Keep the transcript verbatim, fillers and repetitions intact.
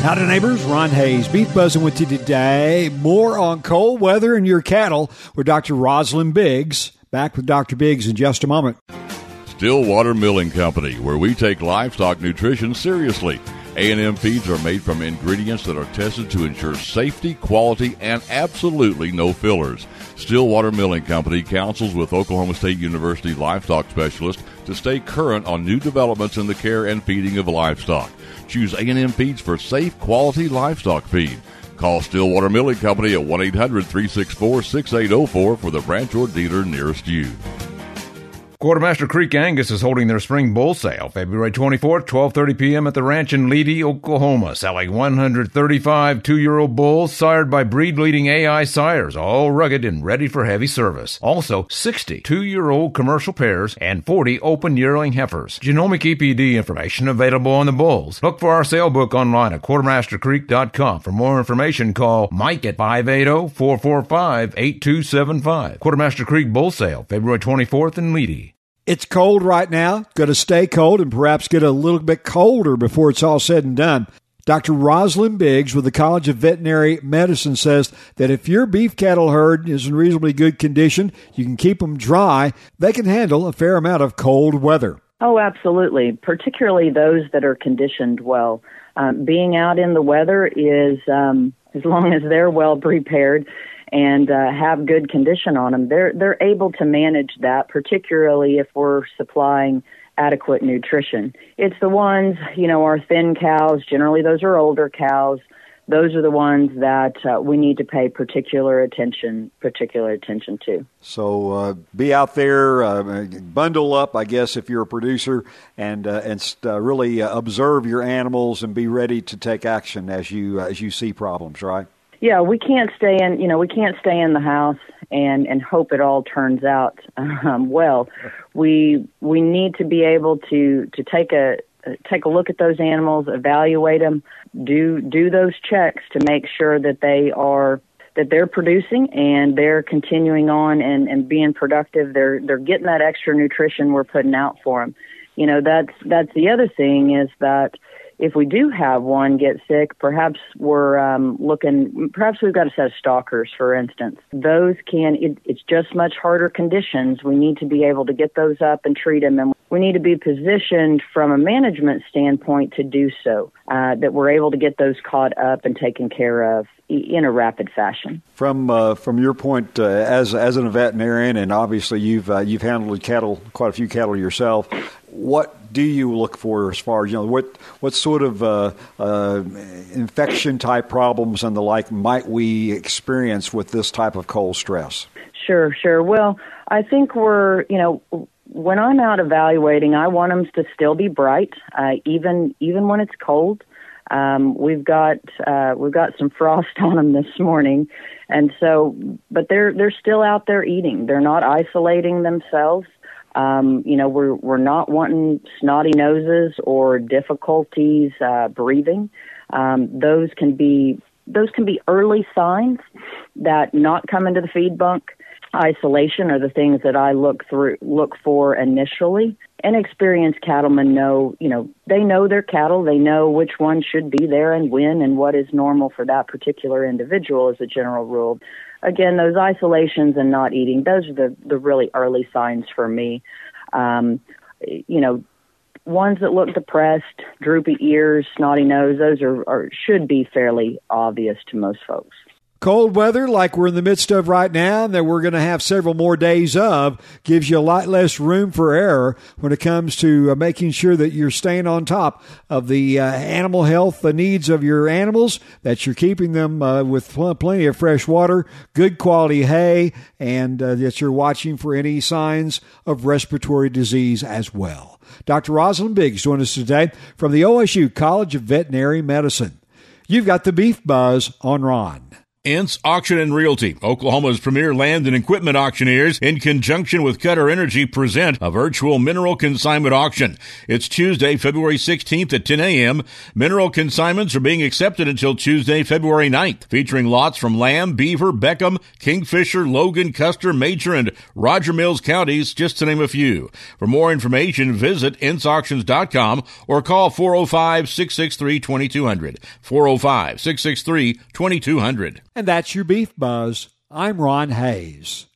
Howdy, neighbors. Ron Hayes, Beef Buzzing with you today. More on cold weather and your cattle with Doctor Rosalind Biggs. Back with Doctor Biggs in just a moment. Stillwater Milling Company, where we take livestock nutrition seriously. A and M feeds are made from ingredients that are tested to ensure safety, quality, and absolutely no fillers. Stillwater Milling Company counsels with Oklahoma State University livestock specialists to stay current on new developments in the care and feeding of livestock. Choose A and M Feeds for safe, quality livestock feed. Call Stillwater Milling Company at one eight hundred three six four six eight zero four for the branch or dealer nearest you. Quartermaster Creek Angus is holding their spring bull sale February twenty-fourth, twelve thirty p.m. at the ranch in Leedy, Oklahoma, selling one hundred thirty-five two-year-old bulls sired by breed-leading A I sires, all rugged and ready for heavy service. Also, sixty two-year-old commercial pairs and forty open yearling heifers. Genomic E P D information available on the bulls. Look for our sale book online at quartermaster creek dot com. For more information, call Mike at five eight zero, four four five, eight two seven five. Quartermaster Creek Bull Sale, February twenty-fourth in Leedy. It's cold right now. Going to stay cold and perhaps get a little bit colder before it's all said and done. Doctor Rosalind Biggs with the College of Veterinary Medicine says that if your beef cattle herd is in reasonably good condition, you can keep them dry, they can handle a fair amount of cold weather. Oh, absolutely, particularly those that are conditioned well. Um, being out in the weather is, um, as long as they're well prepared and uh, have good condition on them, they're they're able to manage that, particularly if we're supplying adequate nutrition. It's the ones, you know, our thin cows, generally those are older cows, those are the ones that uh, we need to pay particular attention, particular attention to. So uh, be out there, uh, bundle up, I guess, if you're a producer, and uh, and uh, really uh, observe your animals and be ready to take action as you uh, as you see problems, right? Yeah, we can't stay in, you know, we can't stay in the house and, and hope it all turns out um, well. We we need to be able to, to take a take a look at those animals, evaluate them, do do those checks to make sure that they are that they're producing and they're continuing on and, and being productive. They're they're getting that extra nutrition we're putting out for them. You know, that's that's the other thing is that if we do have one get sick, perhaps we're um, looking, perhaps we've got a set of stalkers, for instance. Those can, it, it's just much harder conditions. We need to be able to get those up and treat them, and we need to be positioned from a management standpoint to do so, uh, that we're able to get those caught up and taken care of in a rapid fashion. From uh, from your point, uh, as as a veterinarian, and obviously you've uh, you've handled cattle, quite a few cattle yourself. What do you look for as far as, you know, what what sort of uh, uh, infection type problems and the like might we experience with this type of cold stress? Sure, sure. Well, I think we're, you know, when I'm out evaluating, I want them to still be bright, uh, even even when it's cold. Um, we've got uh, we've got some frost on them this morning, and so, but they're they're still out there eating. They're not isolating themselves. Um, you know, we're we're not wanting snotty noses or difficulties uh, breathing. Um, those can be those can be early signs that not coming to the feed bunk. Isolation are the things that I look through look for initially. And experienced cattlemen know, you know, they know their cattle. They know which one should be there and when and what is normal for that particular individual as a general rule. Again, those isolations and not eating, those are the, the really early signs for me. Um, you know, ones that look depressed, droopy ears, snotty nose, those are, are should be fairly obvious to most folks. Cold weather like we're in the midst of right now and that we're going to have several more days of gives you a lot less room for error when it comes to uh, making sure that you're staying on top of the uh, animal health, the needs of your animals, that you're keeping them uh, with pl- plenty of fresh water, good quality hay, and uh, that you're watching for any signs of respiratory disease as well. Doctor Rosalind Biggs joined us today from the O S U College of Veterinary Medicine. You've got the Beef Buzz on Ron. Ince Auction and Realty, Oklahoma's premier land and equipment auctioneers, in conjunction with Cutter Energy, present a virtual mineral consignment auction. It's Tuesday, February sixteenth at ten a.m. Mineral consignments are being accepted until Tuesday, February ninth, featuring lots from Lamb, Beaver, Beckham, Kingfisher, Logan, Custer, Major, and Roger Mills counties, just to name a few. For more information, visit ince auctions dot com or call four oh five, six six three, two two zero zero, four oh five, six six three, two two zero zero. And that's your Beef Buzz. I'm Ron Hayes.